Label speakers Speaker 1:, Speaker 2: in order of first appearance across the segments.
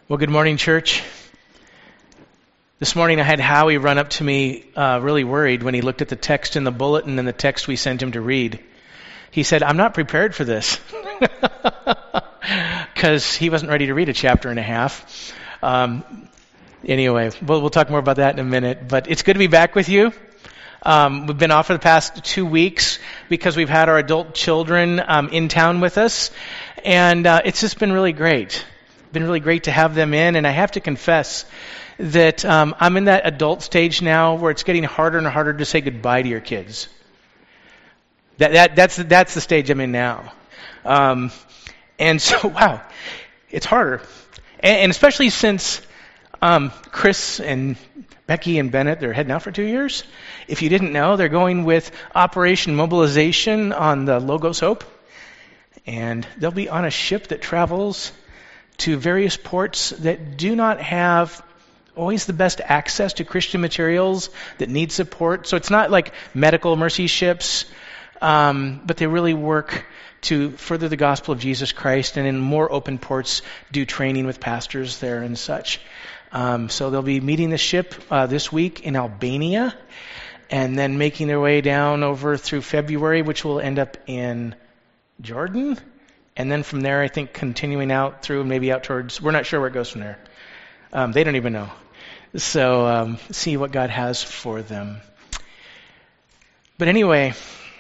Speaker 1: Well, good morning, church. This morning I had Howie run up to me really worried when he looked at the text in the bulletin and the text we sent him to read. He said, I'm not prepared for this. Because he wasn't ready to read a chapter and a half. Anyway, we'll talk more about that in a minute. But it's good to be back with you. We've been off for the past 2 weeks because we've had our adult children in town with us. And it's just been really great. Been really great to have them in, and I have to confess that I'm in that adult stage now where it's getting harder and harder to say goodbye to your kids. That's the stage I'm in now, and so wow, it's harder, and especially since Chris and Becky and Bennett, they're heading out for 2 years. If you didn't know, they're going with Operation Mobilization on the Logos Hope, and they'll be on a ship that travels to various ports that do not have always the best access to Christian materials that need support. So it's not like medical mercy ships, but they really work to further the gospel of Jesus Christ, and in more open ports do training with pastors there and such. So they'll be meeting the ship this week in Albania, and then making their way down over through February, which will end up in Jordan. And then from there, I think continuing out through, maybe out towards, we're not sure where it goes from there. They don't even know. So see what God has for them. But anyway,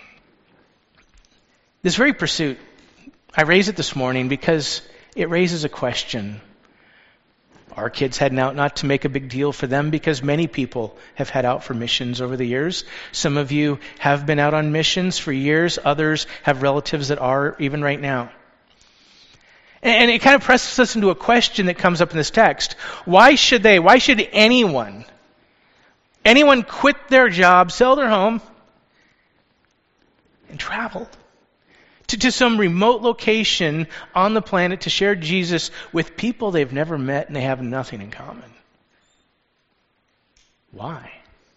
Speaker 1: this very pursuit, I raise it this morning because it raises a question. Our kids heading out, not to make a big deal for them, because many people have head out for missions over the years. Some of you have been out on missions for years. Others have relatives that are, even right now. And it kind of presses us into a question that comes up in this text. Why should anyone quit their job, sell their home, and travel to some remote location on the planet to share Jesus with people they've never met and they have nothing in common? Why?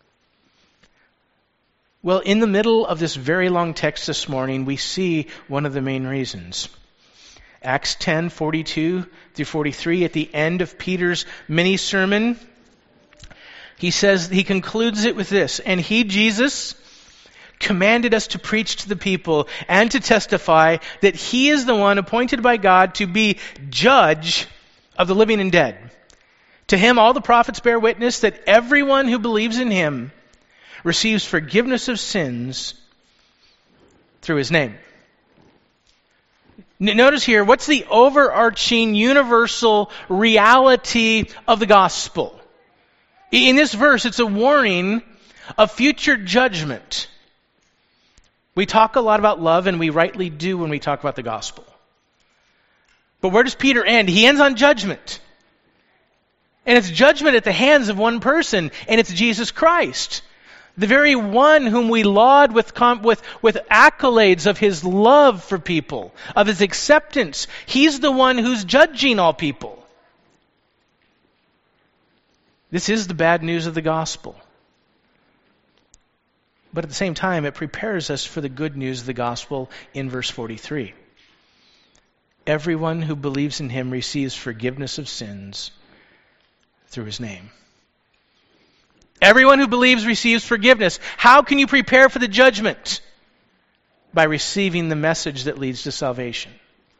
Speaker 1: Well, in the middle of this very long text this morning, we see one of the main reasons. Acts 10:42 through 43, at the end of Peter's mini sermon, he concludes it with this: "And he, Jesus, commanded us to preach to the people and to testify that he is the one appointed by God to be judge of the living and dead. To him all the prophets bear witness that everyone who believes in him receives forgiveness of sins through his name." Notice here, what's the overarching universal reality of the gospel? In this verse, it's a warning of future judgment. We talk a lot about love, and we rightly do when we talk about the gospel. But where does Peter end? He ends on judgment. And it's judgment at the hands of one person, and it's Jesus Christ. The very one whom we laud with accolades of his love for people, of his acceptance. He's the one who's judging all people. This is the bad news of the gospel. But at the same time, it prepares us for the good news of the gospel in verse 43. Everyone who believes in him receives forgiveness of sins through his name. Everyone who believes receives forgiveness. How can you prepare for the judgment? By receiving the message that leads to salvation.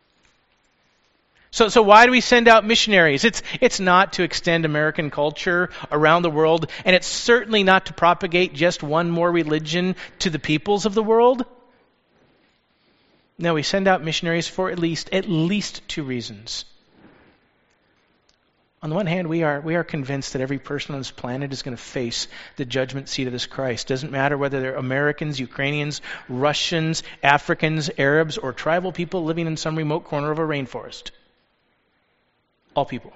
Speaker 1: So why do we send out missionaries? It's not to extend American culture around the world, and it's certainly not to propagate just one more religion to the peoples of the world. No, we send out missionaries for at least two reasons. On the one hand, we are convinced that every person on this planet is going to face the judgment seat of this Christ. Doesn't matter whether they're Americans, Ukrainians, Russians, Africans, Arabs, or tribal people living in some remote corner of a rainforest. All people.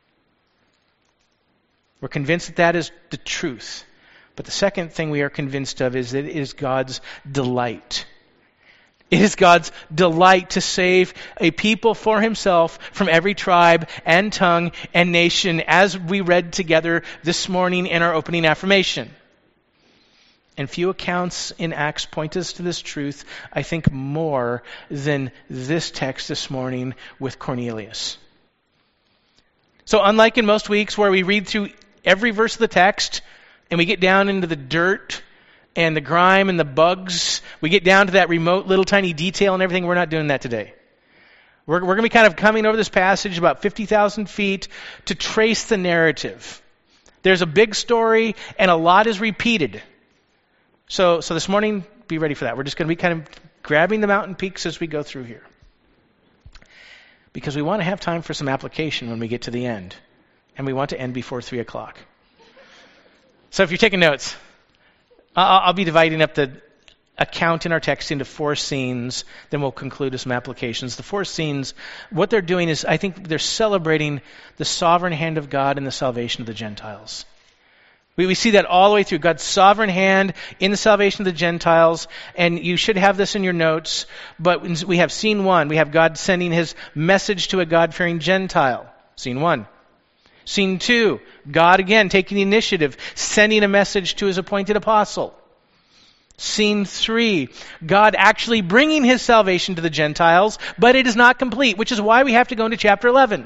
Speaker 1: We're convinced that that is the truth. But the second thing we are convinced of is that it is God's delight. It is God's delight to save a people for himself from every tribe and tongue and nation, as we read together this morning in our opening affirmation. And few accounts in Acts point us to this truth, I think, more than this text this morning with Cornelius. So unlike in most weeks where we read through every verse of the text and we get down into the dirt and the grime and the bugs, we get down to that remote little tiny detail and everything, we're not doing that today. We're going to be kind of coming over this passage about 50,000 feet to trace the narrative. There's a big story and a lot is repeated. So this morning, be ready for that. We're just going to be kind of grabbing the mountain peaks as we go through here. Because we want to have time for some application when we get to the end. And we want to end before 3 o'clock. So if you're taking notes, I'll be dividing up the account in our text into 4 scenes. Then we'll conclude with some applications. The 4 scenes, what they're doing is, I think they're celebrating the sovereign hand of God in the salvation of the Gentiles. We see that all the way through. God's sovereign hand in the salvation of the Gentiles. And you should have this in your notes. But we have scene 1. We have God sending his message to a God-fearing Gentile. Scene 1. Scene 2. God again taking the initiative, sending a message to his appointed apostle. Scene 3. God actually bringing his salvation to the Gentiles. But it is not complete. Which is why we have to go into chapter 11.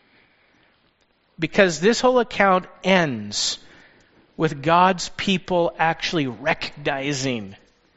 Speaker 1: Because this whole account ends with God's people actually recognizing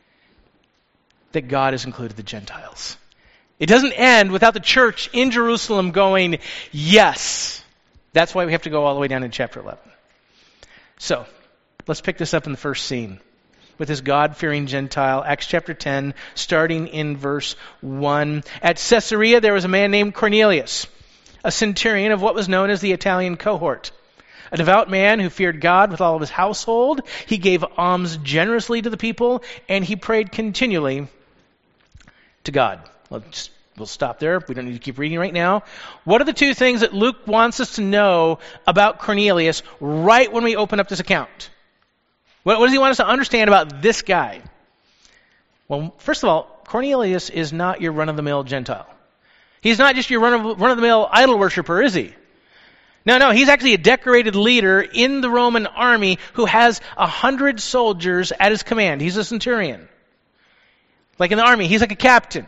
Speaker 1: that God has included the Gentiles. It doesn't end without the church in Jerusalem going, yes. That's why we have to go all the way down in chapter 11. So, let's pick this up in the first scene with this God-fearing Gentile. Acts chapter 10, starting in verse 1. At Caesarea, there was a man named Cornelius, a centurion of what was known as the Italian cohort. A devout man who feared God with all of his household. He gave alms generously to the people, and he prayed continually to God. We'll stop there. We don't need to keep reading right now. What are the 2 things that Luke wants us to know about Cornelius right when we open up this account? What does he want us to understand about this guy? Well, first of all, Cornelius is not your run-of-the-mill Gentile. He's not just your run-of-the-mill idol worshiper, is he? No, he's actually a decorated leader in the Roman army who has 100 soldiers at his command. He's a centurion. Like in the army, he's like a captain.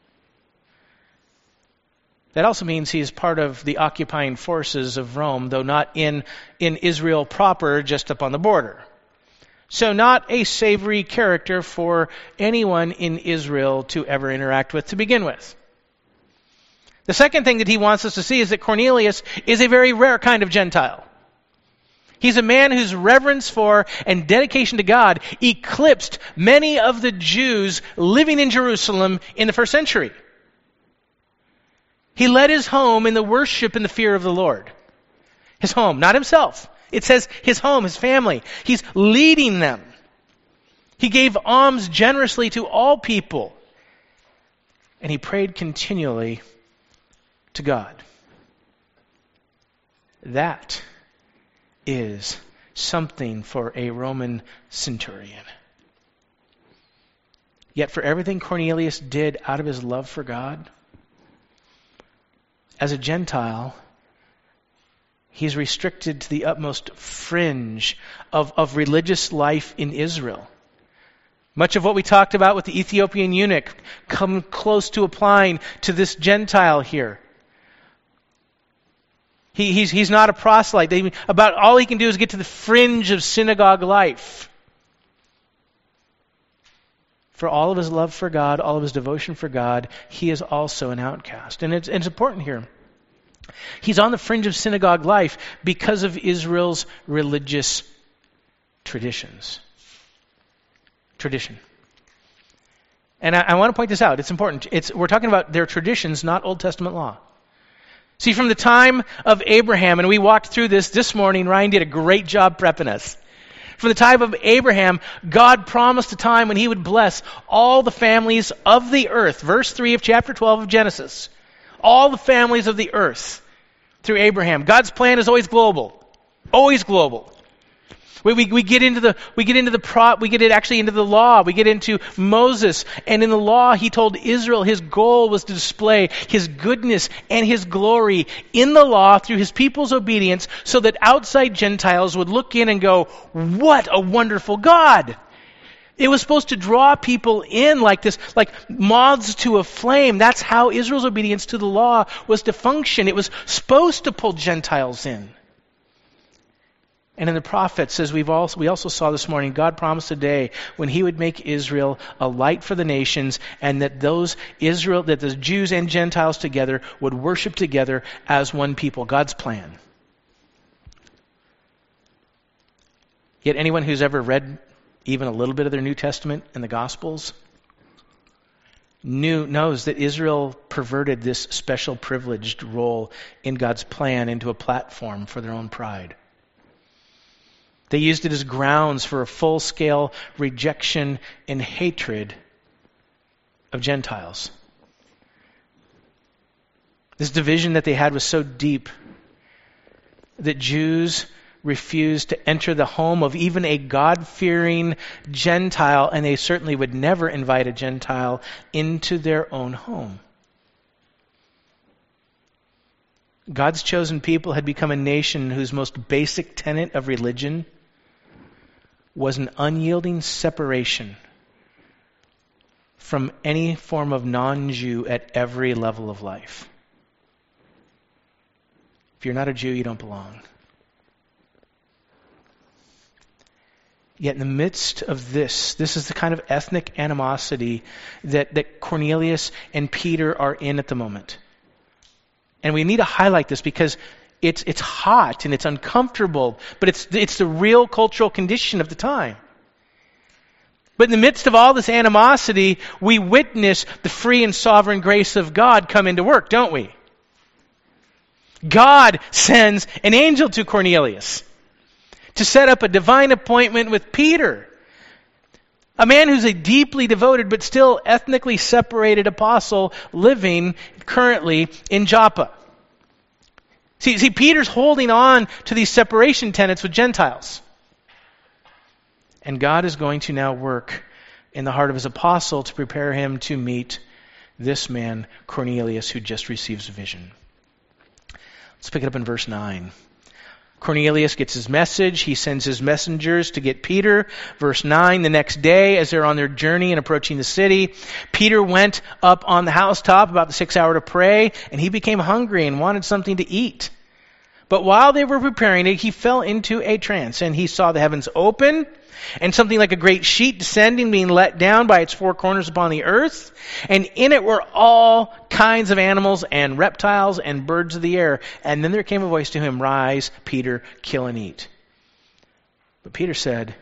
Speaker 1: That also means he's part of the occupying forces of Rome, though not in Israel proper, just up on the border. So not a savory character for anyone in Israel to ever interact with to begin with. The second thing that he wants us to see is that Cornelius is a very rare kind of Gentile. He's a man whose reverence for and dedication to God eclipsed many of the Jews living in Jerusalem in the first century. He led his home in the worship and the fear of the Lord. His home, not himself. It says his home, his family. He's leading them. He gave alms generously to all people. And he prayed continually to God. That is something for a Roman centurion. Yet for everything Cornelius did out of his love for God, as a Gentile, he's restricted to the utmost fringe of religious life in Israel. Much of what we talked about with the Ethiopian eunuch come close to applying to this Gentile here. He's not a proselyte. About all he can do is get to the fringe of synagogue life. For all of his love for God, all of his devotion for God, he is also an outcast. And it's important here. He's on the fringe of synagogue life because of Israel's religious traditions. Tradition. And I want to point this out. It's important. We're talking about their traditions, not Old Testament law. See, from the time of Abraham, and we walked through this morning, Ryan did a great job prepping us. From the time of Abraham, God promised a time when he would bless all the families of the earth. Verse 3 of chapter 12 of Genesis. All the families of the earth through Abraham. God's plan is always global. Always global. We get into the law. We get into Moses. And in the law, he told Israel his goal was to display his goodness and his glory in the law through his people's obedience so that outside Gentiles would look in and go, what a wonderful God. It was supposed to draw people in like this, like moths to a flame. That's how Israel's obedience to the law was to function. It was supposed to pull Gentiles in. And in the prophets, as we also saw this morning, God promised a day when He would make Israel a light for the nations, and that that the Jews and Gentiles together would worship together as one people. God's plan. Yet anyone who's ever read even a little bit of their New Testament and the Gospels knows that Israel perverted this special privileged role in God's plan into a platform for their own pride. They used it as grounds for a full-scale rejection and hatred of Gentiles. This division that they had was so deep that Jews refused to enter the home of even a God-fearing Gentile, and they certainly would never invite a Gentile into their own home. God's chosen people had become a nation whose most basic tenet of religion was an unyielding separation from any form of non-Jew at every level of life. If you're not a Jew, you don't belong. Yet in the midst of this is the kind of ethnic animosity that Cornelius and Peter are in at the moment. And we need to highlight this because it's hot and it's uncomfortable, but it's the real cultural condition of the time. But in the midst of all this animosity, we witness the free and sovereign grace of God come into work, don't we? God sends an angel to Cornelius to set up a divine appointment with Peter, a man who's a deeply devoted but still ethnically separated apostle living currently in Joppa. See, Peter's holding on to these separation tenets with Gentiles. And God is going to now work in the heart of his apostle to prepare him to meet this man, Cornelius, who just receives a vision. Let's pick it up in verse 9. Cornelius gets his message. He sends his messengers to get Peter. Verse 9, the next day, as they're on their journey and approaching the city, Peter went up on the housetop about the 6th hour to pray, and he became hungry and wanted something to eat. But while they were preparing it, he fell into a trance, and he saw the heavens open, and something like a great sheet descending, being let down by its four corners upon the earth. And in it were all kinds of animals and reptiles and birds of the air. And then there came a voice to him, "Rise, Peter, kill and eat." But Peter said,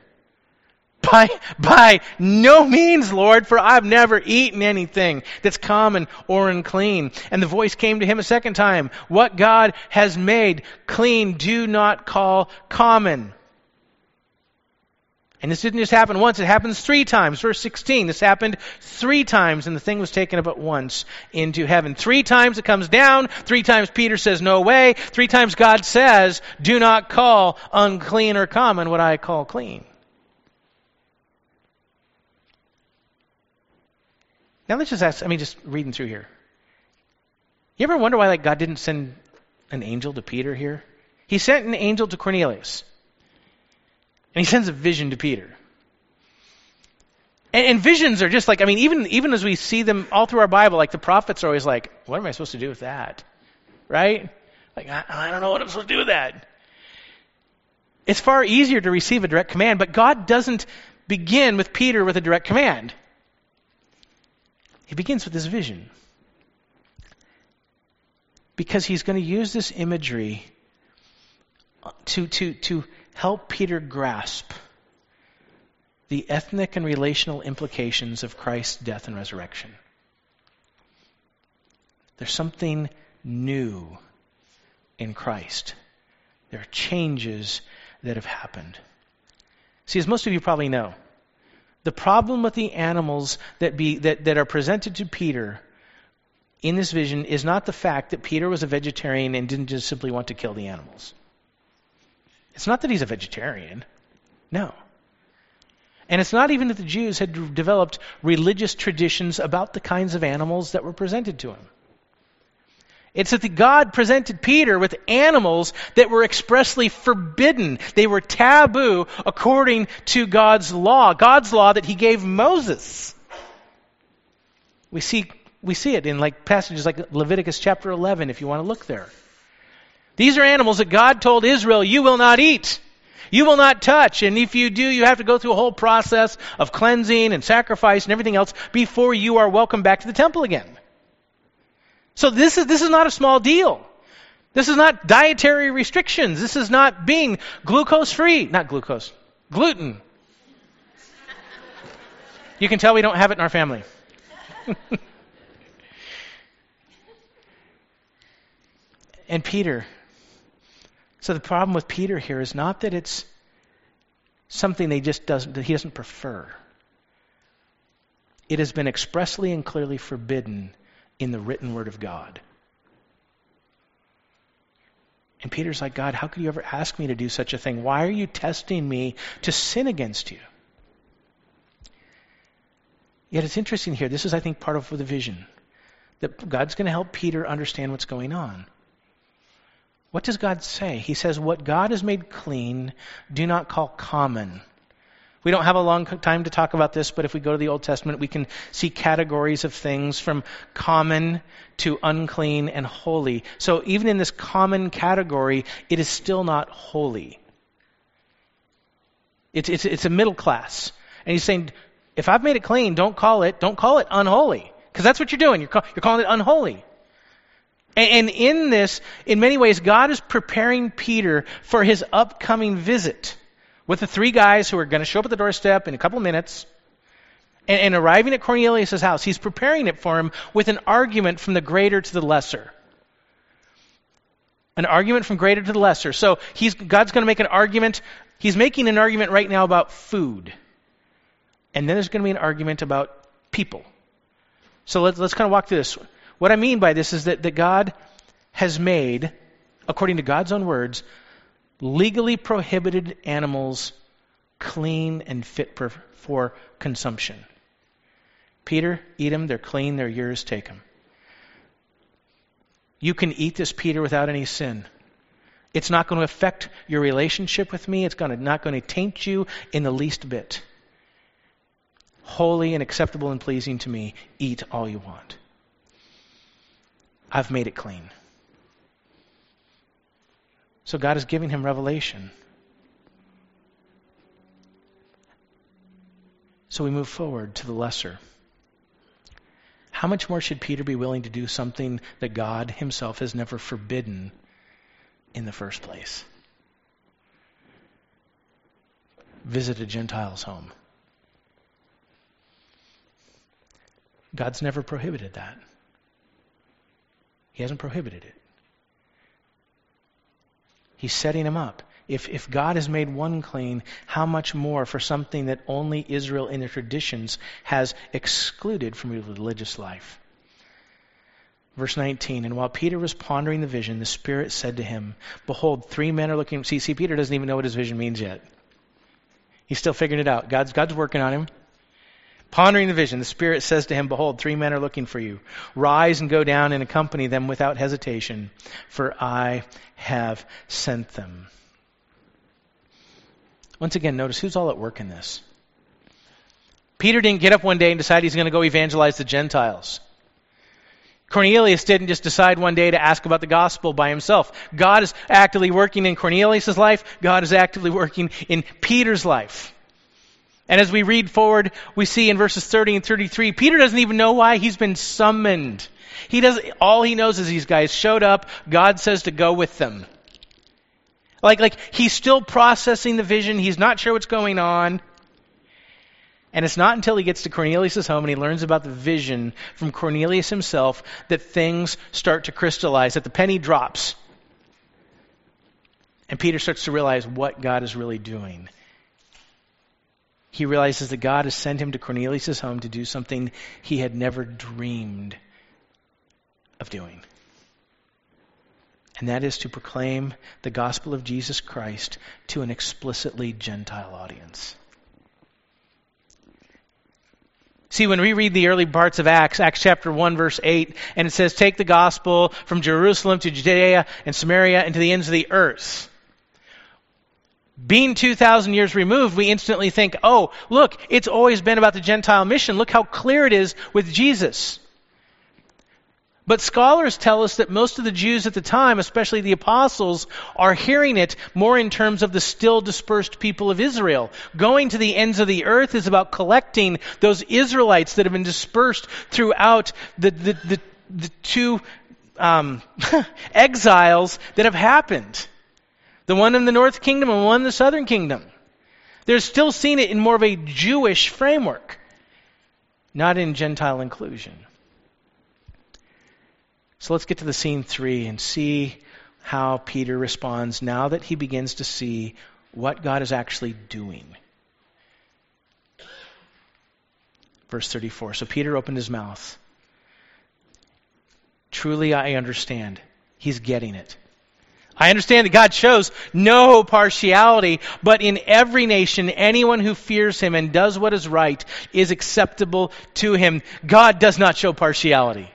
Speaker 1: By no means, Lord, for I've never eaten anything that's common or unclean. And the voice came to him a second time, "What God has made clean, do not call common." And this didn't just happen once, it happens 3 times. Verse 16, this happened 3 times, and the thing was taken up at once into heaven. 3 times it comes down, 3 times Peter says, "No way." 3 times God says, "Do not call unclean or common what I call clean." Now let's just ask, just reading through here. You ever wonder why God didn't send an angel to Peter here? He sent an angel to Cornelius. And he sends a vision to Peter. And visions are just like, even as we see them all through our Bible, like the prophets are always like, what am I supposed to do with that? Right? Like, I don't know what I'm supposed to do with that. It's far easier to receive a direct command, but God doesn't begin with Peter with a direct command. He begins with this vision. Because he's going to use this imagery to help Peter grasp the ethnic and relational implications of Christ's death and resurrection. There's something new in Christ. There are changes that have happened. See, as most of you probably know, the problem with the animals that are presented to Peter in this vision is not the fact that Peter was a vegetarian and didn't just simply want to kill the animals. It's not that he's a vegetarian. No. And it's not even that the Jews had developed religious traditions about the kinds of animals that were presented to him. It's that God presented Peter with animals that were expressly forbidden. They were taboo according to God's law that he gave Moses. We see it in passages like Leviticus chapter 11, if you want to look there. These are animals that God told Israel, you will not eat. You will not touch. And if you do, you have to go through a whole process of cleansing and sacrifice and everything else before you are welcomed back to the temple again. So this is not a small deal. This is not dietary restrictions. This is not being glucose-free. Not glucose. Gluten. You can tell we don't have it in our family. And Peter. So the problem with Peter here is not that it's something that he doesn't prefer. It has been expressly and clearly forbidden in the written word of God. And Peter's like, God, how could you ever ask me to do such a thing? Why are you testing me to sin against you? Yet it's interesting here. This is, I think, part of the vision. That God's going to help Peter understand what's going on. What does God say? He says, what God has made clean, do not call common. We don't have a long time to talk about this, but if we go to the Old Testament, we can see categories of things from common to unclean and holy. So even in this common category, it is still not holy. It's a middle class. And he's saying, if I've made it clean, don't call it unholy. Because that's what you're doing. You're calling it unholy. And in this, in many ways, God is preparing Peter for his upcoming visit with the three guys who are going to show up at the doorstep in a couple of minutes. And arriving at Cornelius' house, he's preparing it for him with an argument from the greater to the lesser. An argument from greater to the lesser. So God's going to make an argument. He's making an argument right now about food. And then there's going to be an argument about people. So let's kind of walk through this. What I mean by this is that God has made, according to God's own words, legally prohibited animals clean and fit for consumption. Peter, eat them. They're clean. They're yours. Take them. You can eat this, Peter, without any sin. It's not going to affect your relationship with me. It's not going to taint you in the least bit. Holy and acceptable and pleasing to me. Eat all you want. I've made it clean. So God is giving him revelation. So we move forward to the lesser. How much more should Peter be willing to do something that God himself has never forbidden in the first place? Visit a Gentile's home. God's never prohibited that. He hasn't prohibited it. He's setting him up. If God has made one clean, how much more for something that only Israel in their traditions has excluded from religious life? Verse 19, and while Peter was pondering the vision, the Spirit said to him, behold, 3 men are looking. See, Peter doesn't even know what his vision means yet. He's still figuring it out. God's working on him. Pondering the vision, the Spirit says to him, behold, 3 men are looking for you. Rise and go down and accompany them without hesitation, for I have sent them. Once again, notice who's all at work in this. Peter didn't get up one day and decide he's going to go evangelize the Gentiles. Cornelius didn't just decide one day to ask about the gospel by himself. God is actively working in Cornelius' life. God is actively working in Peter's life. And as we read forward, we see in verses 30 and 33, Peter doesn't even know why he's been summoned. All he knows is these guys showed up. God says to go with them. Like he's still processing the vision. He's not sure what's going on. And it's not until he gets to Cornelius' home and he learns about the vision from Cornelius himself that things start to crystallize, that the penny drops. And Peter starts to realize what God is really doing. He realizes that God has sent him to Cornelius' home to do something he had never dreamed of doing. And that is to proclaim the gospel of Jesus Christ to an explicitly Gentile audience. See, when we read the early parts of Acts chapter 1, verse 8, and it says, take the gospel from Jerusalem to Judea and Samaria and to the ends of the earth. Being 2,000 years removed, we instantly think, oh, look, it's always been about the Gentile mission. Look how clear it is with Jesus. But scholars tell us that most of the Jews at the time, especially the apostles, are hearing it more in terms of the still dispersed people of Israel. Going to the ends of the earth is about collecting those Israelites that have been dispersed throughout the two exiles that have happened. The one in the north kingdom and one in the southern kingdom. They're still seeing it in more of a Jewish framework, not in Gentile inclusion. So let's get to the scene 3 and see how Peter responds now that he begins to see what God is actually doing. Verse 34. So Peter opened his mouth. Truly I understand. He's getting it. I understand that God shows no partiality, but in every nation, anyone who fears him and does what is right is acceptable to him. God does not show partiality.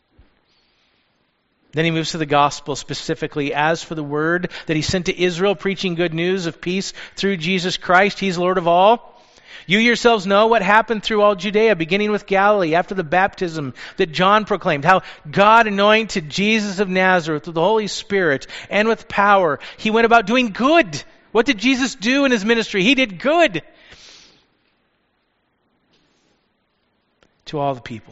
Speaker 1: Then he moves to the gospel specifically. As for the word that he sent to Israel, preaching good news of peace through Jesus Christ, he's Lord of all. You yourselves know what happened through all Judea, beginning with Galilee, after the baptism that John proclaimed, how God anointed Jesus of Nazareth with the Holy Spirit and with power. He went about doing good. What did Jesus do in his ministry? He did good to all the people.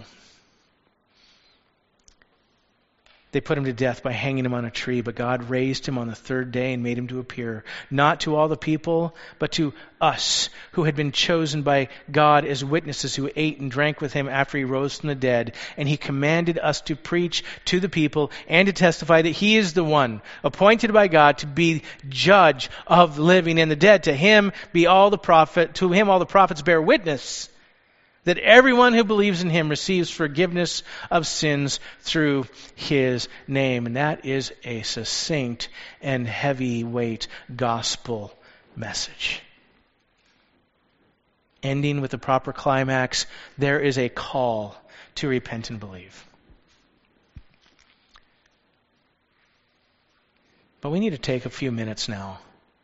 Speaker 1: They put him to death by hanging him on a tree, but God raised him on the third day and made him to appear, not to all the people, but to us who had been chosen by God as witnesses, who ate and drank with him after he rose from the dead. And he commanded us to preach to the people and to testify that he is the one appointed by God to be judge of the living and the dead. To him all the prophets bear witness that everyone who believes in him receives forgiveness of sins through his name. And that is a succinct and heavyweight gospel message. Ending with the proper climax, there is a call to repent and believe. But we need to take a few minutes now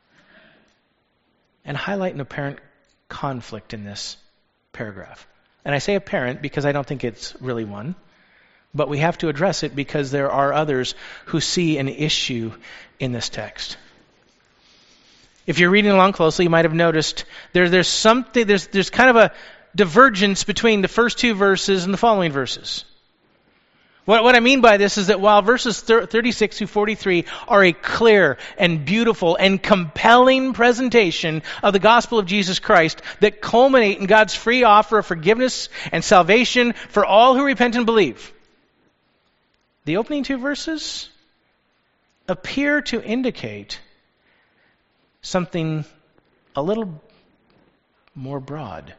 Speaker 1: and highlight an apparent conflict in this paragraph. And I say apparent because I don't think it's really one. But we have to address it because there are others who see an issue in this text. If you're reading along closely, you might have noticed there's kind of a divergence between the first two verses and the following verses. What I mean by this is that while verses 36 through 43 are a clear and beautiful and compelling presentation of the gospel of Jesus Christ that culminate in God's free offer of forgiveness and salvation for all who repent and believe, the opening two verses appear to indicate something a little more broad.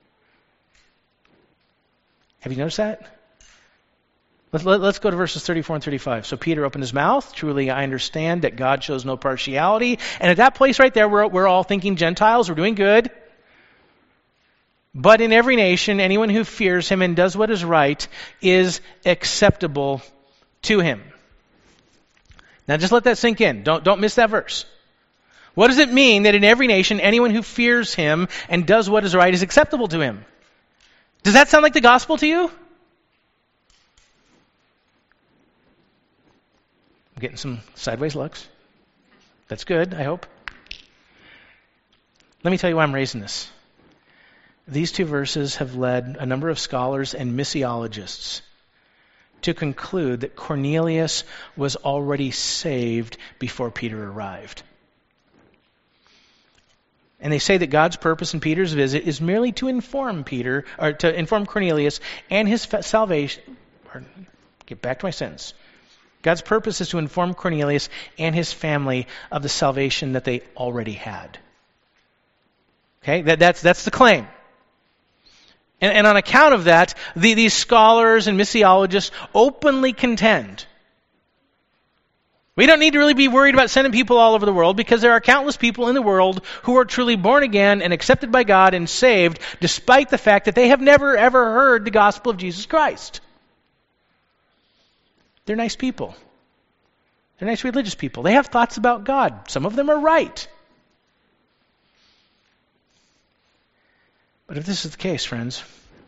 Speaker 1: Have you noticed that? Let's go to verses 34 and 35. So Peter opened his mouth. Truly, I understand that God shows no partiality. And at that place right there, we're all thinking Gentiles. We're doing good. But in every nation, anyone who fears him and does what is right is acceptable to him. Now just let that sink in. Don't miss that verse. What does it mean that in every nation, anyone who fears him and does what is right is acceptable to him? Does that sound like the gospel to you? I'm getting some sideways looks. That's good, I hope. Let me tell you why I'm raising this. These two verses have led a number of scholars and missiologists to conclude that Cornelius was already saved before Peter arrived. And they say that God's purpose in Peter's visit is merely to inform Cornelius and his salvation. Get back to my sentence. God's purpose is to inform Cornelius and his family of the salvation that they already had. Okay, that's the claim. And on account of that, these scholars and missiologists openly contend We don't need to really be worried about sending people all over the world because there are countless people in the world who are truly born again and accepted by God and saved despite the fact that they have never ever heard the gospel of Jesus Christ. They're nice people. They're nice religious people. They have thoughts about God. Some of them are right. But if this is the case, friends,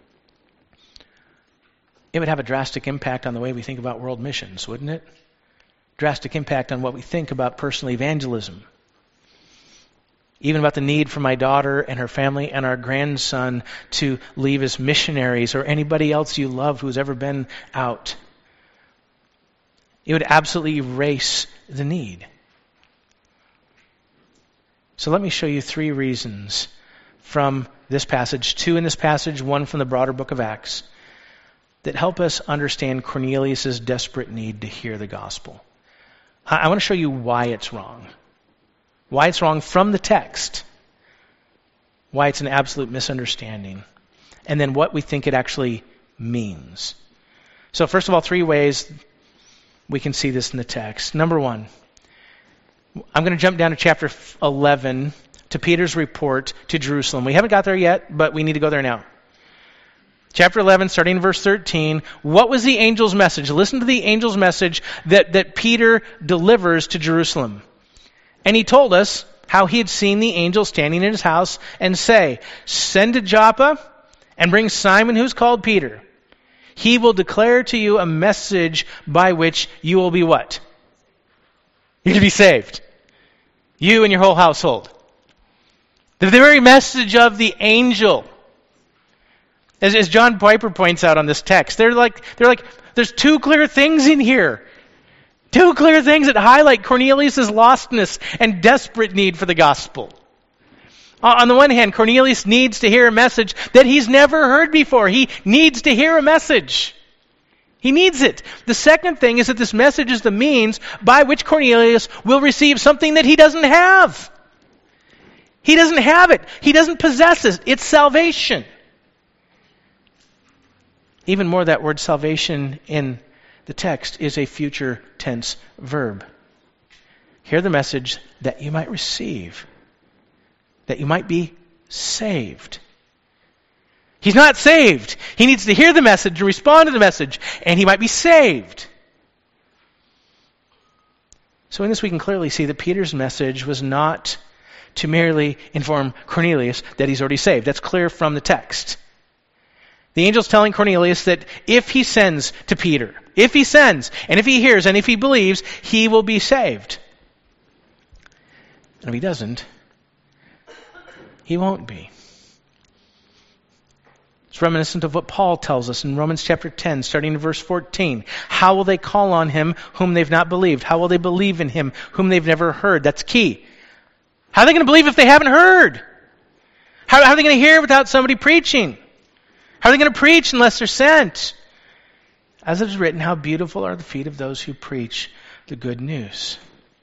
Speaker 1: it would have a drastic impact on the way we think about world missions, wouldn't it? Drastic impact on what we think about personal evangelism. Even about the need for my daughter and her family and our grandson to leave as missionaries, or anybody else you love who's ever been out. It would absolutely erase the need. So let me show you 3 reasons from this passage, 2 in this passage, 1 from the broader book of Acts, that help us understand Cornelius' desperate need to hear the gospel. I want to show you why it's wrong. Why it's wrong from the text. Why it's an absolute misunderstanding. And then what we think it actually means. So first of all, 3 ways we can see this in the text. Number 1, I'm going to jump down to chapter 11 to Peter's report to Jerusalem. We haven't got there yet, but we need to go there now. Chapter 11, starting in verse 13, what was the angel's message? Listen to the angel's message that Peter delivers to Jerusalem. And he told us how he had seen the angel standing in his house and say, send to Joppa and bring Simon who's called Peter. He will declare to you a message by which you will be what? You're to be saved. You and your whole household. The very message of the angel. As John Piper points out on this text, there's 2 clear things in here. 2 clear things that highlight Cornelius' lostness and desperate need for the gospel. On the one hand, Cornelius needs to hear a message that he's never heard before. He needs to hear a message. He needs it. The second thing is that this message is the means by which Cornelius will receive something that he doesn't have. He doesn't have it. He doesn't possess it. It's salvation. Even more, that word salvation in the text is a future tense verb. Hear the message that you might receive, that you might be saved. He's not saved. He needs to hear the message and respond to the message, and he might be saved. So in this we can clearly see that Peter's message was not to merely inform Cornelius that he's already saved. That's clear from the text. The angel's telling Cornelius that if he sends to Peter, if he sends, and if he hears, and if he believes, he will be saved. And if he doesn't, he won't be. It's reminiscent of what Paul tells us in Romans chapter 10, starting in verse 14. How will they call on him whom they've not believed? How will they believe in him whom they've never heard? That's key. How are they going to believe if they haven't heard? How are they going to hear without somebody preaching? How are they going to preach unless they're sent? As it is written, how beautiful are the feet of those who preach the good news.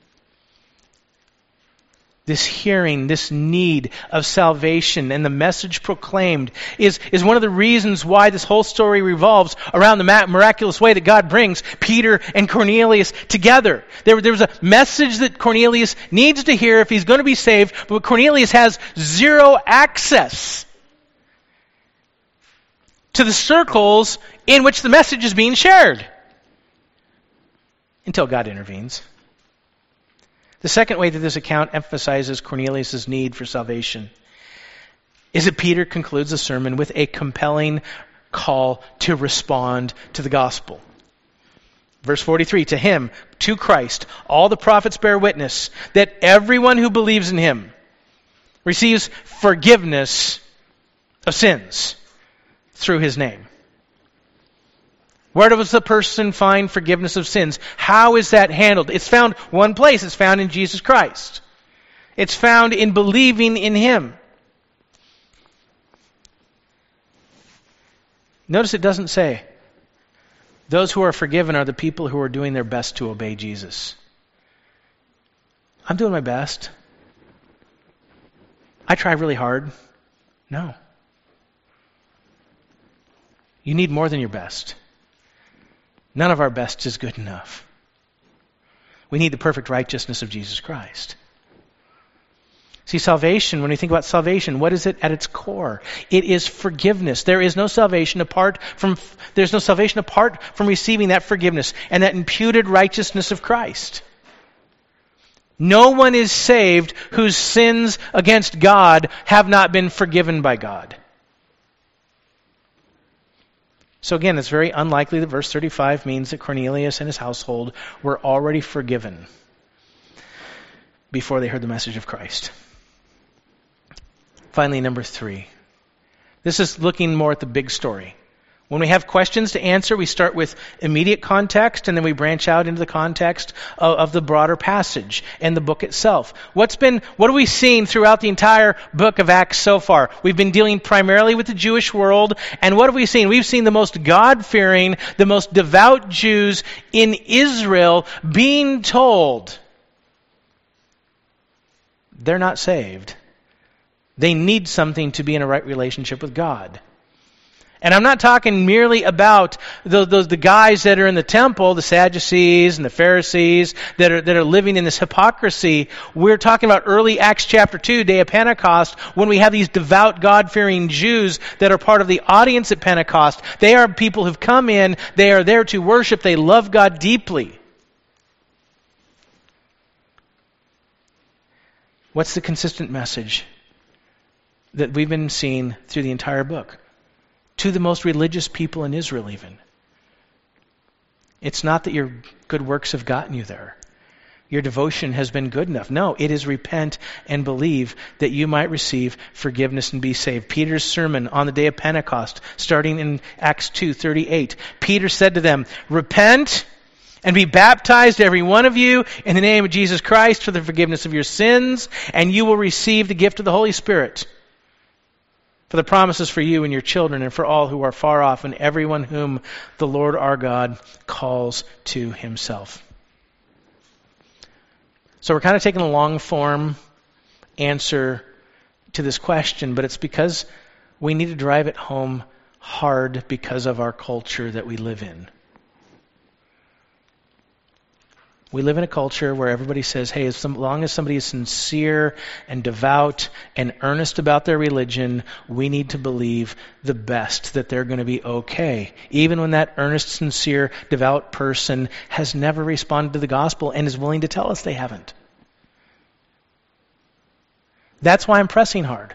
Speaker 1: This hearing, this need of salvation and the message proclaimed is one of the reasons why this whole story revolves around the miraculous way that God brings Peter and Cornelius together. There was a message that Cornelius needs to hear if he's going to be saved, but Cornelius has zero access to the circles in which the message is being shared until God intervenes. The second way that this account emphasizes Cornelius' need for salvation is that Peter concludes the sermon with a compelling call to respond to the gospel. Verse 43, to him, to Christ, all the prophets bear witness that everyone who believes in him receives forgiveness of sins through his name. Where does the person find forgiveness of sins? How is that handled? It's found one place. It's found in Jesus Christ. It's found in believing in him. Notice it doesn't say, those who are forgiven are the people who are doing their best to obey Jesus. I'm doing my best. I try really hard. No. You need more than your best. None of our best is good enough. We need the perfect righteousness of Jesus Christ. See, salvation, when we think about salvation, what is it at its core? It is forgiveness. There's no salvation apart from receiving that forgiveness and that imputed righteousness of Christ. No one is saved whose sins against God have not been forgiven by God. So again, it's very unlikely that verse 35 means that Cornelius and his household were already forgiven before they heard the message of Christ. Finally, number 3. This is looking more at the big story. When we have questions to answer, we start with immediate context, and then we branch out into the context of the broader passage and the book itself. What have we seen throughout the entire book of Acts so far? We've been dealing primarily with the Jewish world, and what have we seen? We've seen the most God-fearing, the most devout Jews in Israel being told they're not saved. They need something to be in a right relationship with God. And I'm not talking merely about the guys that are in the temple, the Sadducees and the Pharisees that are living in this hypocrisy. We're talking about early Acts chapter 2, day of Pentecost, when we have these devout, God-fearing Jews that are part of the audience at Pentecost. They are people who've come in, they are there to worship, they love God deeply. What's the consistent message that we've been seeing through the entire book? To the most religious people in Israel even. It's not that your good works have gotten you there. Your devotion has been good enough. No, it is repent and believe that you might receive forgiveness and be saved. Peter's sermon on the day of Pentecost, starting in Acts 2:38. Peter said to them, "Repent and be baptized, every one of you, in the name of Jesus Christ for the forgiveness of your sins, and you will receive the gift of the Holy Spirit. For the promises for you and your children and for all who are far off and everyone whom the Lord our God calls to himself." So we're kind of taking a long form answer to this question, but it's because we need to drive it home hard because of our culture that we live in. We live in a culture where everybody says, hey, as long as somebody is sincere and devout and earnest about their religion, we need to believe the best, that they're going to be okay. Even when that earnest, sincere, devout person has never responded to the gospel and is willing to tell us they haven't. That's why I'm pressing hard.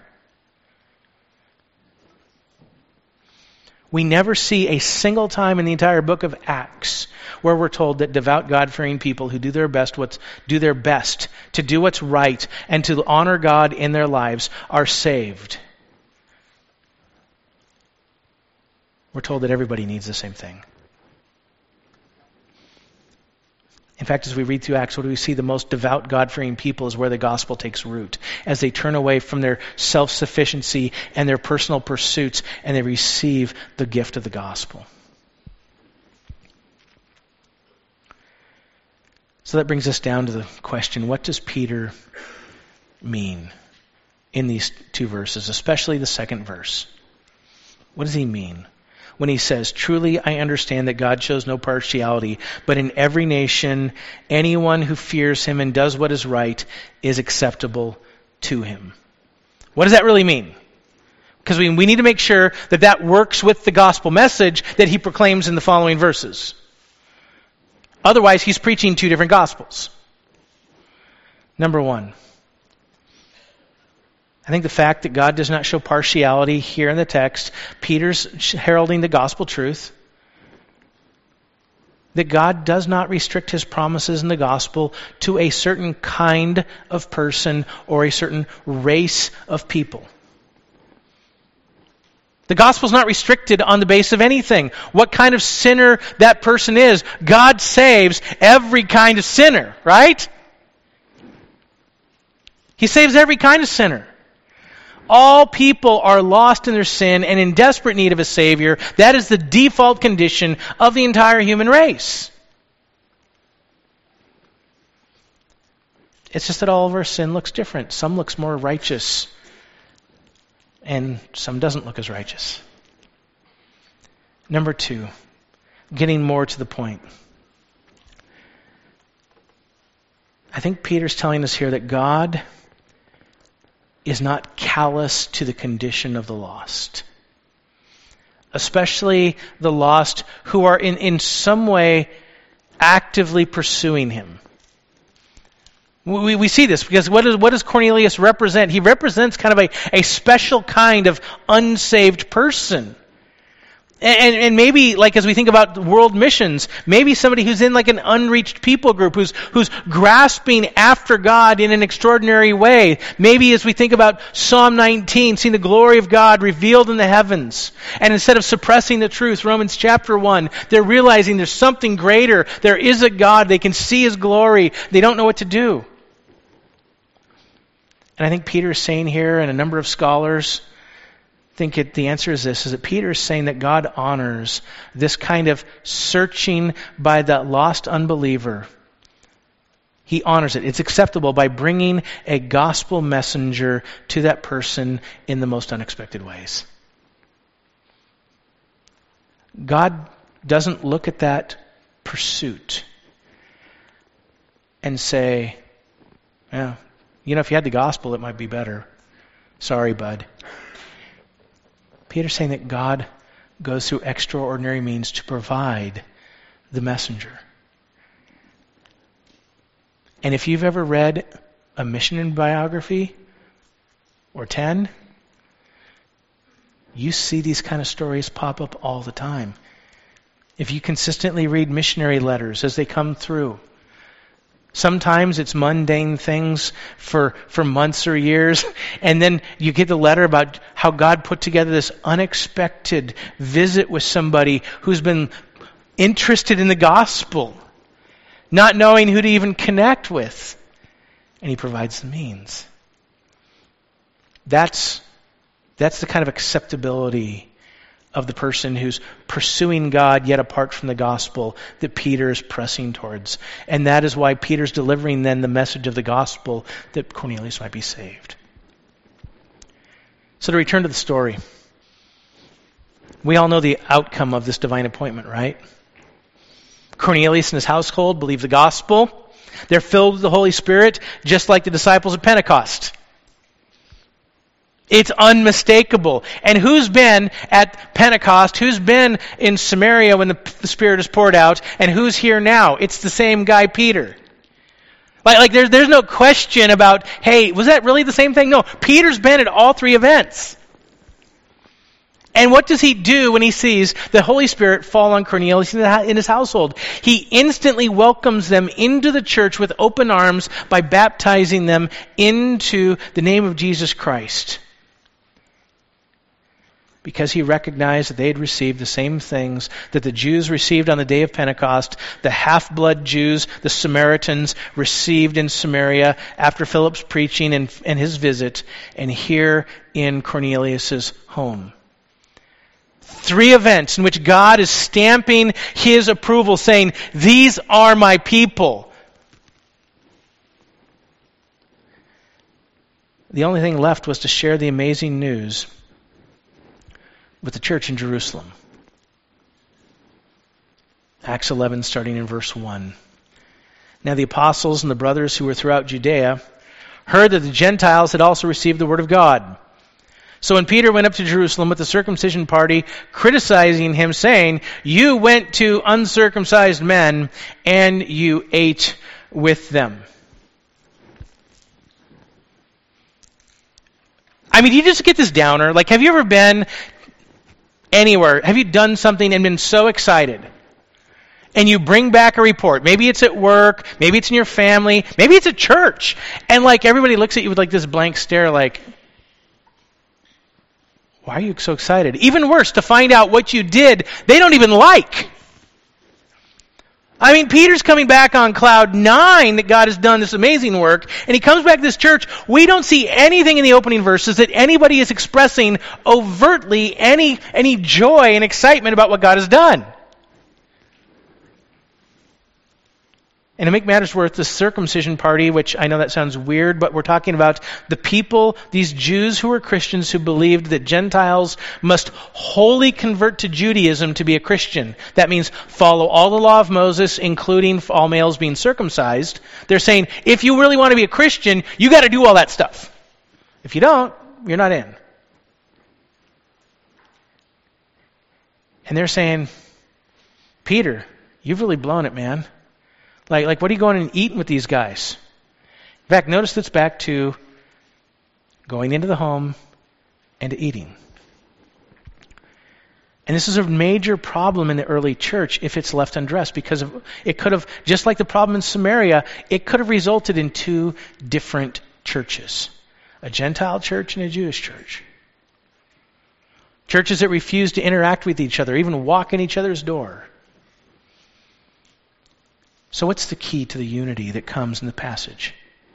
Speaker 1: We never see a single time in the entire book of Acts where we're told that devout, God-fearing people who do their best to do what's right and to honor God in their lives are saved. We're told that everybody needs the same thing. In fact, as we read through Acts, what do we see? The most devout, God-fearing people is where the gospel takes root. As they turn away from their self-sufficiency and their personal pursuits, and they receive the gift of the gospel. So that brings us down to the question, what does Peter mean in these two verses, especially the second verse? What does he mean when he says, "Truly I understand that God shows no partiality, but in every nation, anyone who fears him and does what is right is acceptable to him"? What does that really mean? Because we need to make sure that that works with the gospel message that he proclaims in the following verses. Otherwise, he's preaching two different gospels. Number one, I think the fact that God does not show partiality here in the text, Peter's heralding the gospel truth, that God does not restrict his promises in the gospel to a certain kind of person or a certain race of people. The gospel's not restricted on the basis of anything. What kind of sinner that person is. God saves every kind of sinner, right? He saves every kind of sinner. All people are lost in their sin and in desperate need of a Savior. That is the default condition of the entire human race. It's just that all of our sin looks different. Some looks more righteous, and some doesn't look as righteous. Number two, getting more to the point. I think Peter's telling us here that God is not callous to the condition of the lost, especially the lost who are in some way actively pursuing him. We see this because what does Cornelius represent? He represents kind of a special kind of unsaved person. And maybe, like as we think about world missions, maybe somebody who's in like an unreached people group, who's grasping after God in an extraordinary way. Maybe as we think about Psalm 19, seeing the glory of God revealed in the heavens. And instead of suppressing the truth, Romans chapter 1, they're realizing there's something greater. There is a God. They can see His glory. They don't know what to do. And I think Peter is saying here, and a number of scholars think the answer is this, is that Peter is saying that God honors this kind of searching by the lost unbeliever. He honors it. It's acceptable by bringing a gospel messenger to that person in the most unexpected ways. God doesn't look at that pursuit and say, yeah, if you had the gospel, it might be better. Sorry, bud. Peter's saying that God goes through extraordinary means to provide the messenger. And if you've ever read a missionary biography or 10, you see these kind of stories pop up all the time. If you consistently read missionary letters as they come through, sometimes it's mundane things for months or years, and then you get the letter about how God put together this unexpected visit with somebody who's been interested in the gospel, not knowing who to even connect with, and He provides the means. That's the kind of acceptability of the person who's pursuing God yet apart from the gospel that Peter is pressing towards. And that is why Peter's delivering then the message of the gospel that Cornelius might be saved. So to return to the story, we all know the outcome of this divine appointment, right? Cornelius and his household believe the gospel. They're filled with the Holy Spirit, just like the disciples at Pentecost. It's unmistakable. And who's been at Pentecost? Who's been in Samaria when the Spirit is poured out? And who's here now? It's the same guy, Peter. Like there's no question about, hey, was that really the same thing? No, Peter's been at all three events. And what does he do when he sees the Holy Spirit fall on Cornelius in his household? He instantly welcomes them into the church with open arms by baptizing them into the name of Jesus Christ. Because he recognized that they had received the same things that the Jews received on the day of Pentecost, the half-blood Jews, the Samaritans, received in Samaria after Philip's preaching and his visit, and here in Cornelius' home. 3 events in which God is stamping His approval, saying, these are my people. The only thing left was to share the amazing news with the church in Jerusalem. Acts 11, starting in verse 1. Now the apostles and the brothers who were throughout Judea heard that the Gentiles had also received the word of God. So when Peter went up to Jerusalem with the circumcision party, criticizing him, saying, you went to uncircumcised men and you ate with them. I mean, do you just get this downer? Like, have you ever been anywhere? Have you done something and been so excited? And you bring back a report. Maybe it's at work. Maybe it's in your family. Maybe it's at church. And like everybody looks at you with like this blank stare like, why are you so excited? Even worse, to find out what you did, they don't even like. I mean, Peter's coming back on cloud 9 that God has done this amazing work, and he comes back to this church. We don't see anything in the opening verses that anybody is expressing overtly any joy and excitement about what God has done. And to make matters worse, the circumcision party, which I know that sounds weird, but we're talking about the people, these Jews who were Christians who believed that Gentiles must wholly convert to Judaism to be a Christian. That means follow all the law of Moses, including all males being circumcised. They're saying, if you really want to be a Christian, you got to do all that stuff. If you don't, you're not in. And they're saying, Peter, you've really blown it, man. Like, what are you going and eating with these guys? In fact, notice that's back to going into the home and to eating. And this is a major problem in the early church if it's left undressed, because it could have, just like the problem in Samaria, it could have resulted in two different churches. A Gentile church and a Jewish church. Churches that refuse to interact with each other, even walk in each other's door. So what's the key to the unity that comes in the passage?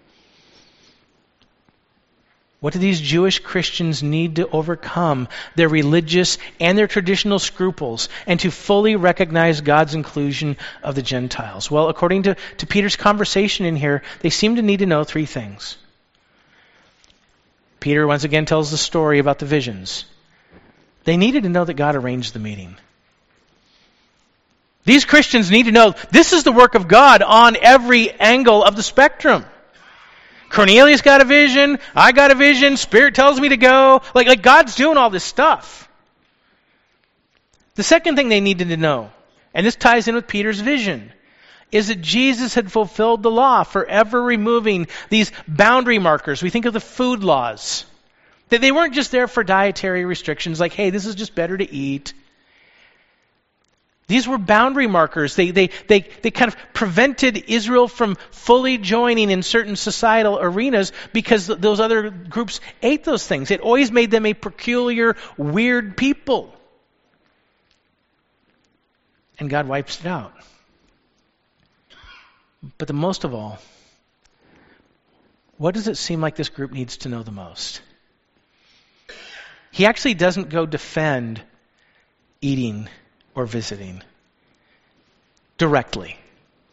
Speaker 1: What do these Jewish Christians need to overcome their religious and their traditional scruples and to fully recognize God's inclusion of the Gentiles? Well, according to Peter's conversation in here, they seem to need to know three things. Peter once again tells the story about the visions. They needed to know that God arranged the meeting. These Christians need to know this is the work of God on every angle of the spectrum. Cornelius got a vision, I got a vision, Spirit tells me to go. Like God's doing all this stuff. The second thing they needed to know, and this ties in with Peter's vision, is that Jesus had fulfilled the law, forever removing these boundary markers. We think of the food laws. That they weren't just there for dietary restrictions, like, hey, this is just better to eat. These were boundary markers. They kind of prevented Israel from fully joining in certain societal arenas because those other groups ate those things. It always made them a peculiar, weird people. And God wipes it out. But the most of all, what does it seem like this group needs to know the most? He actually doesn't go defend eating or visiting directly.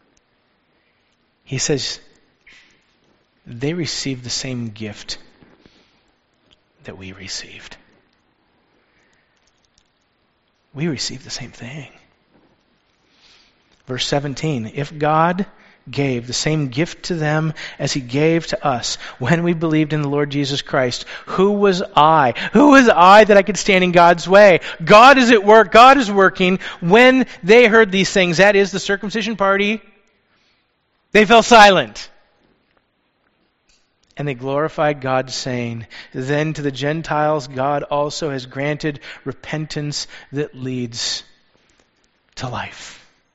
Speaker 1: He says they received the same gift that we received. We received the same thing. Verse 17, if God gave the same gift to them as he gave to us when we believed in the Lord Jesus Christ, who was I? Who was I that I could stand in God's way? God is at work. God is working. When they heard these things, that is the circumcision party, they fell silent. And they glorified God, saying, then to the Gentiles God also has granted repentance that leads to life.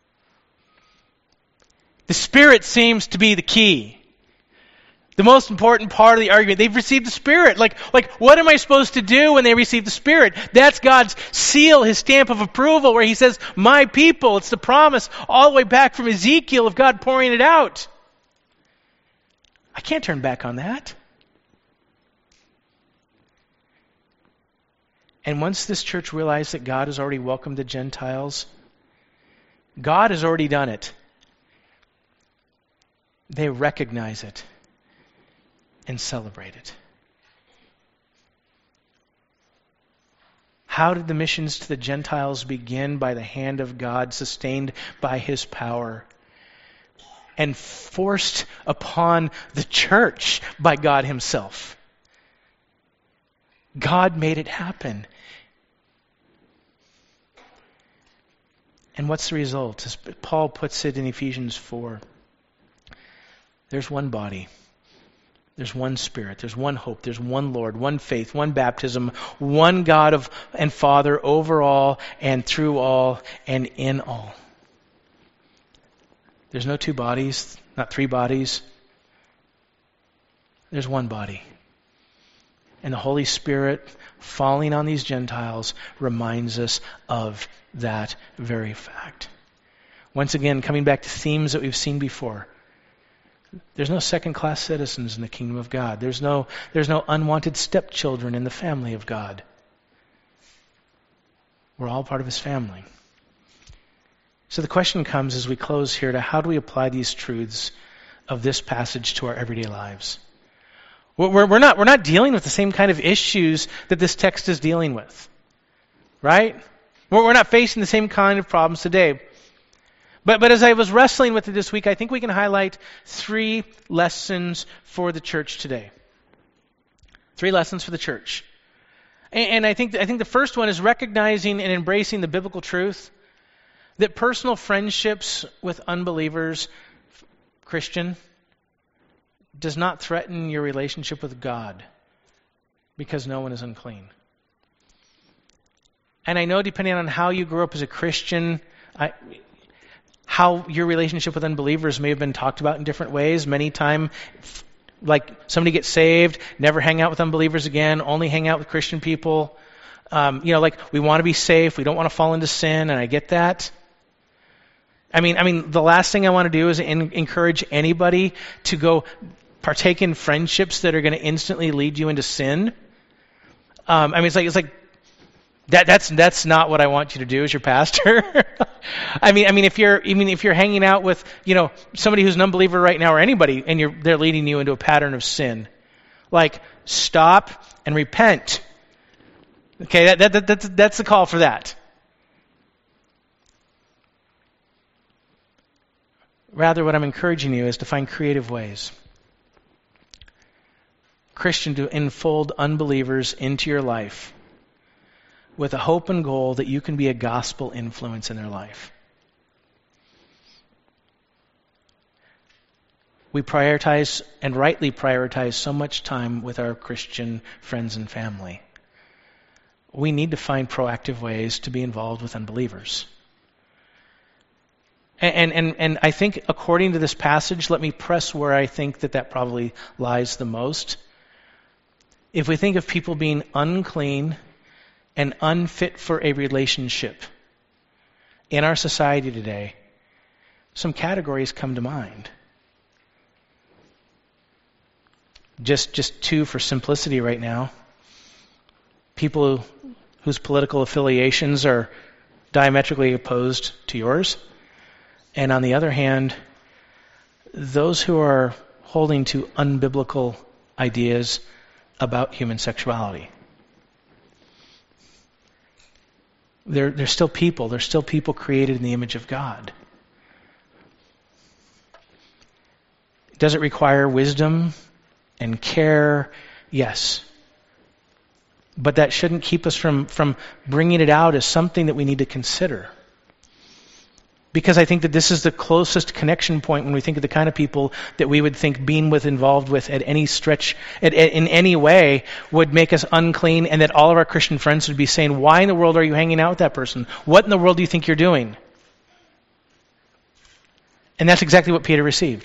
Speaker 1: The Spirit seems to be the key. The most important part of the argument. They've received the Spirit. Like, what am I supposed to do when they receive the Spirit? That's God's seal, his stamp of approval, where he says, my people. It's the promise all the way back from Ezekiel of God pouring it out. I can't turn back on that. And once this church realized that God has already welcomed the Gentiles, God has already done it. They recognize it and celebrate it. How did the missions to the Gentiles begin? By the hand of God, sustained by his power, and forced upon the church by God himself. God made it happen. And what's the result? As Paul puts it in Ephesians 4. There's one body. There's one Spirit. There's one hope. There's one Lord, one faith, one baptism, one God and Father over all and through all and in all. There's no two bodies, not three bodies. There's one body. And the Holy Spirit falling on these Gentiles reminds us of that very fact. Once again, coming back to themes that we've seen before. There's no second-class citizens in the kingdom of God. There's no unwanted stepchildren in the family of God. We're all part of his family. So the question comes as we close here to how do we apply these truths of this passage to our everyday lives? We're not dealing with the same kind of issues that this text is dealing with, right? We're not facing the same kind of problems today. But as I was wrestling with it this week, I think we can highlight 3 lessons for the church today. 3 lessons for the church. And I think the first one is recognizing and embracing the biblical truth that personal friendships with unbelievers, Christian, does not threaten your relationship with God because no one is unclean. And I know depending on how you grew up as a Christian, how your relationship with unbelievers may have been talked about in different ways. Many times, like somebody gets saved, never hang out with unbelievers again, only hang out with Christian people. Like we want to be safe, we don't want to fall into sin, and I get that. I mean, the last thing I want to do is encourage anybody to go partake in friendships that are going to instantly lead you into sin. It's like that's not what I want you to do as your pastor. If you're hanging out with somebody who's an unbeliever right now or anybody, and they're leading you into a pattern of sin, like stop and repent. Okay, that's the call for that. Rather, what I'm encouraging you is to find creative ways, Christian, to enfold unbelievers into your life with a hope and goal that you can be a gospel influence in their life. We prioritize, and rightly prioritize, so much time with our Christian friends and family. We need to find proactive ways to be involved with unbelievers. And I think according to this passage, let me press where I think that probably lies the most. If we think of people being unclean and unfit for a relationship in our society today, some categories come to mind. Just 2 for simplicity right now. People whose political affiliations are diametrically opposed to yours. And on the other hand, those who are holding to unbiblical ideas about human sexuality. They're still people. They're still people created in the image of God. Does it require wisdom and care? Yes. But that shouldn't keep us from bringing it out as something that we need to consider. Because I think that this is the closest connection point when we think of the kind of people that we would think being involved with at any stretch, in any way, would make us unclean, and that all of our Christian friends would be saying, why in the world are you hanging out with that person? What in the world do you think you're doing? And that's exactly what Peter received.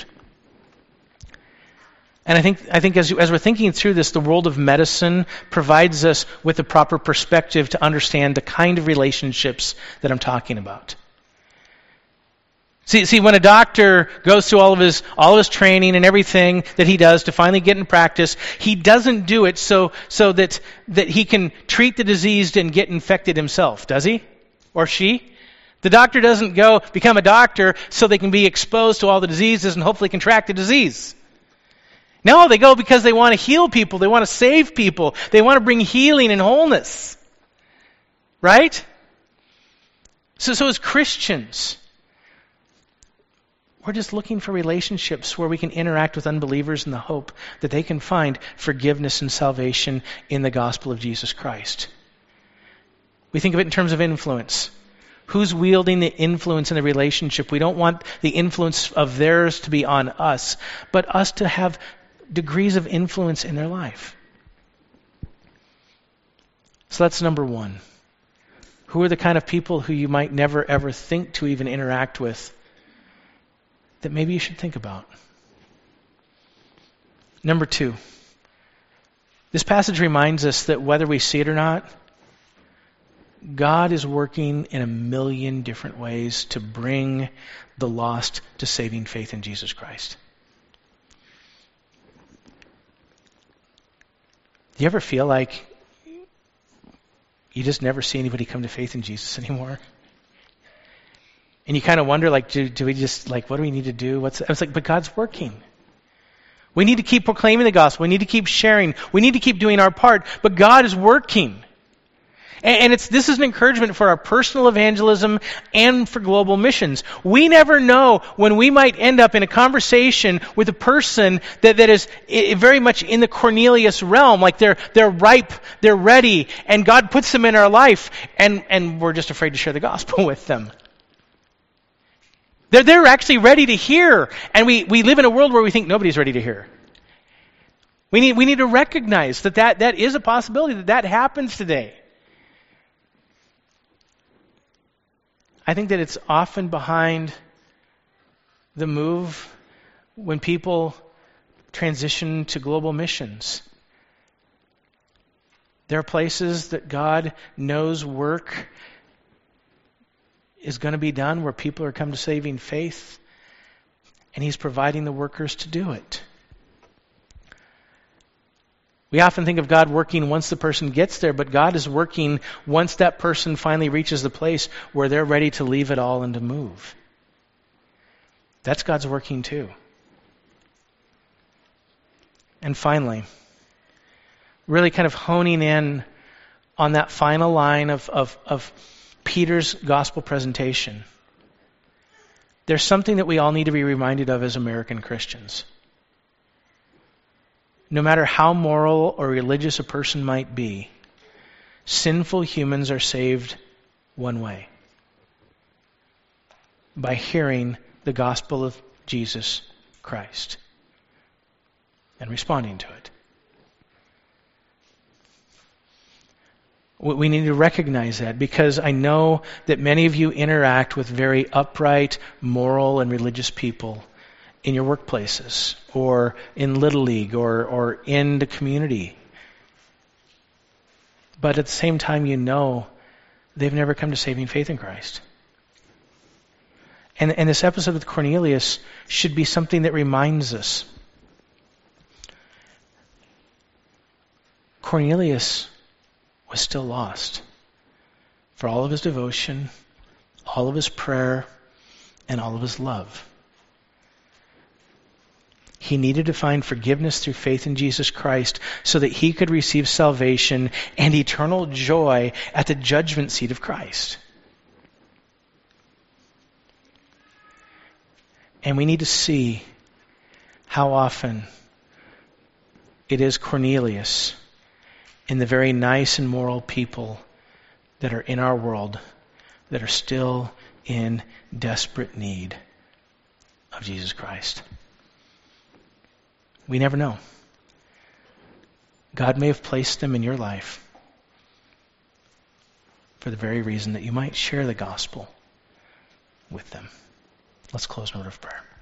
Speaker 1: And I think as we're thinking through this, the world of medicine provides us with the proper perspective to understand the kind of relationships that I'm talking about. See, when a doctor goes through all of his training and everything that he does to finally get in practice, he doesn't do it so that he can treat the diseased and get infected himself, does he? Or she? The doctor doesn't go become a doctor so they can be exposed to all the diseases and hopefully contract the disease. No, they go because they want to heal people, they want to save people, they want to bring healing and wholeness. Right? So as Christians, we're just looking for relationships where we can interact with unbelievers in the hope that they can find forgiveness and salvation in the gospel of Jesus Christ. We think of it in terms of influence. Who's wielding the influence in the relationship? We don't want the influence of theirs to be on us, but us to have degrees of influence in their life. So that's number 1. Who are the kind of people who you might never ever think to even interact with that maybe you should think about? Number 2, this passage reminds us that whether we see it or not, God is working in a million different ways to bring the lost to saving faith in Jesus Christ. Do you ever feel like you just never see anybody come to faith in Jesus anymore? And you kind of wonder, like, do we just, like, what do we need to do? I was like, but God's working. We need to keep proclaiming the gospel. We need to keep sharing. We need to keep doing our part. But God is working. And this is an encouragement for our personal evangelism and for global missions. We never know when we might end up in a conversation with a person that is very much in the Cornelius realm, like they're ripe, they're ready, and God puts them in our life, and we're just afraid to share the gospel with them. They're actually ready to hear, and we live in a world where we think nobody's ready to hear. We need to recognize that is a possibility, that happens today. I think that it's often behind the move when people transition to global missions. There are places that God knows work is going to be done where people are come to saving faith, and He's providing the workers to do it. We often think of God working once the person gets there, but God is working once that person finally reaches the place where they're ready to leave it all and to move. That's God's working too. And finally, really kind of honing in on that final line of Peter's gospel presentation. There's something that we all need to be reminded of as American Christians. No matter how moral or religious a person might be, sinful humans are saved one way: by hearing the gospel of Jesus Christ and responding to it. We need to recognize that, because I know that many of you interact with very upright, moral, and religious people in your workplaces, or in Little League, or in the community. But at the same time, you know they've never come to saving faith in Christ. And this episode with Cornelius should be something that reminds us. Cornelius was still lost. For all of his devotion, all of his prayer, and all of his love. He needed to find forgiveness through faith in Jesus Christ so that he could receive salvation and eternal joy at the judgment seat of Christ. And we need to see how often it is Cornelius and the very nice and moral people that are in our world that are still in desperate need of Jesus Christ. We never know. God may have placed them in your life for the very reason that you might share the gospel with them. Let's close in a word of prayer.